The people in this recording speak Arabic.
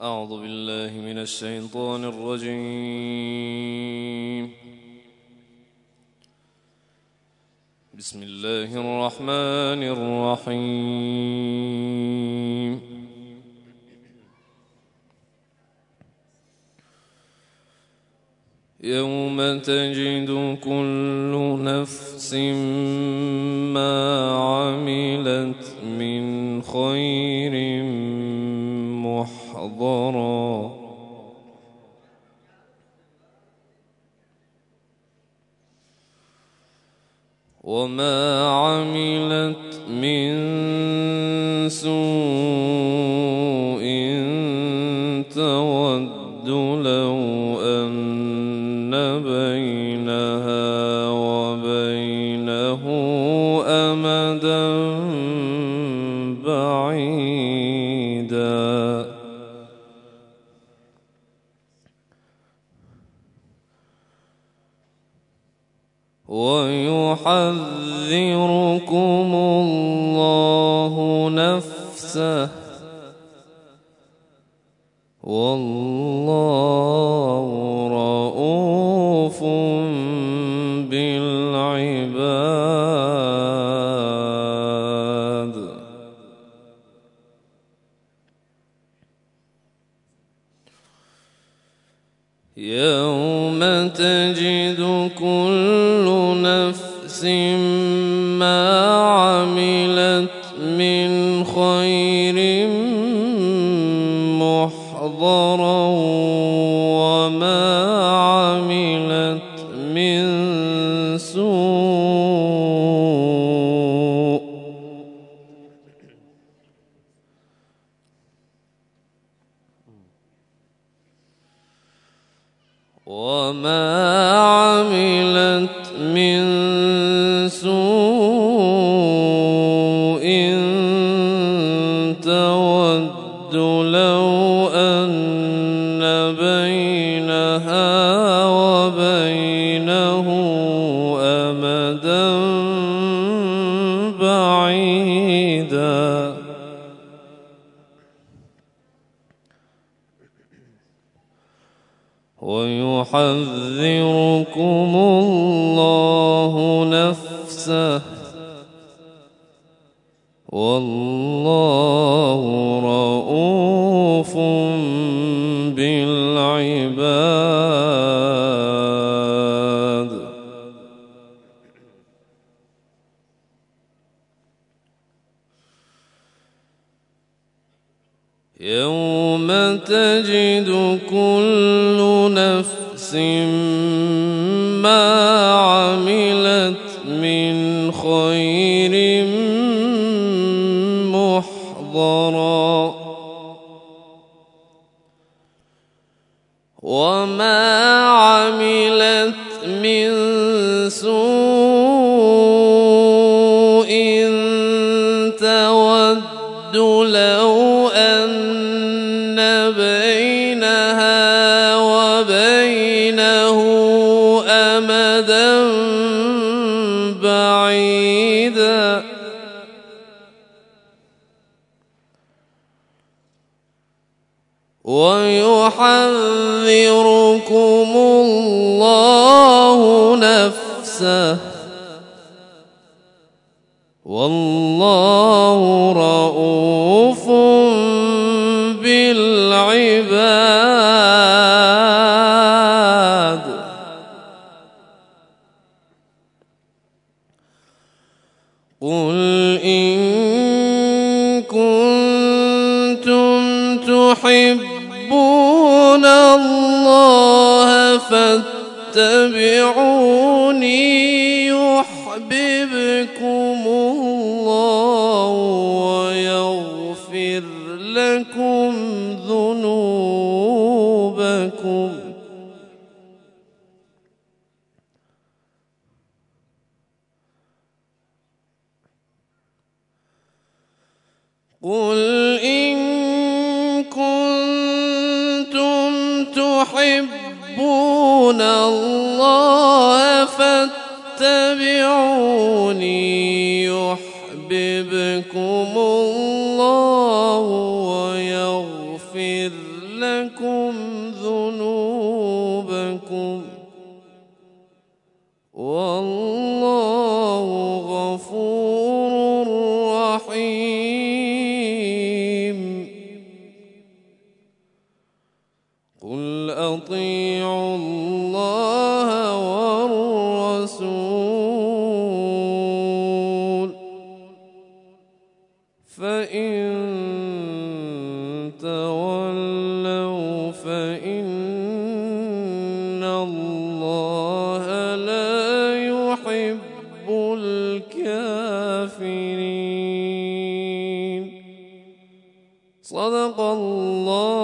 أعوذ بالله من الشيطان الرجيم. بسم الله الرحمن الرحيم. يوم تجد كل نفس ما عملت من خير محضرا وما عملت من سوء تود لو أن بينها وبينه أمدا بعيدا ويحذركم الله نفسه والله رؤوف بالعباد. يوم تجد كل نفس ما عملت من خير محضرا وما عملت من سوء تود لو أن بينها وبينه أمدا بعيدا ويحذركم الله نفسه والله رؤوف بالعباد. يوم تجد كل نفس ما عملت من خير محضرا وما عملت من سوء تود لو أن بينها وبينه أمدا بعيدا ويحذركم الله نفسه والله رؤوف بالعباد. قل إن كنتم تحبون الله فاتبعوني يحببكم الله ويغفر لكم ذنوبكم. قل إن كنتم تحبون الله فاتبعوني يحببكم الله ويغفر لكم ذنوبكم والله غفور رحيم. قل أطيعوا الله والرسول فإن تولوا فإن الله لا يحب الكافرين. صدق الله